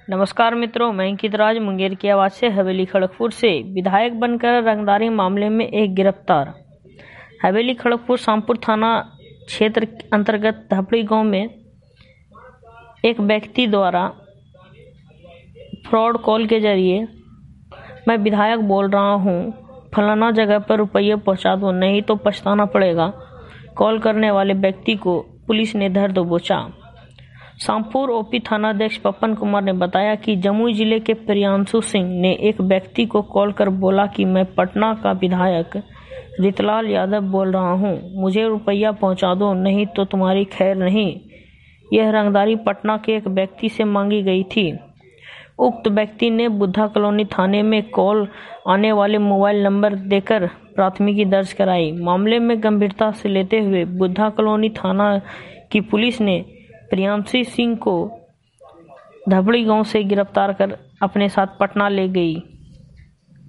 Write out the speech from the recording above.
नमस्कार मित्रों, मैं अंकित राज मुंगेर की आवाज से हवेली खड़गपुर से। विधायक बनकर रंगदारी मामले में एक गिरफ्तार। हवेली खड़गपुर शामपुर थाना क्षेत्र अंतर्गत धपड़ी गांव में एक व्यक्ति द्वारा फ्रॉड कॉल के जरिए मैं विधायक बोल रहा हूं, फलाना जगह पर रुपये पहुंचा दो, नहीं तो पछताना पड़ेगा, कॉल करने वाले व्यक्ति को पुलिस ने धर दबोचा। शामपुर ओपी थानाध्यक्ष पवन कुमार ने बताया कि जमुई जिले के प्रियांशु सिंह ने एक व्यक्ति को कॉल कर बोला कि मैं पटना का विधायक रितलाल यादव बोल रहा हूं, मुझे रुपया पहुंचा दो, नहीं तो तुम्हारी खैर नहीं। यह रंगदारी पटना के एक व्यक्ति से मांगी गई थी। उक्त व्यक्ति ने बुद्धा कॉलोनी थाने में कॉल आने वाले मोबाइल नंबर देकर प्राथमिकी दर्ज कराई। मामले में गंभीरता से लेते हुए बुद्धा कॉलोनी थाना की पुलिस ने प्रियांशु सिंह को धपड़ी गांव से गिरफ्तार कर अपने साथ पटना ले गई।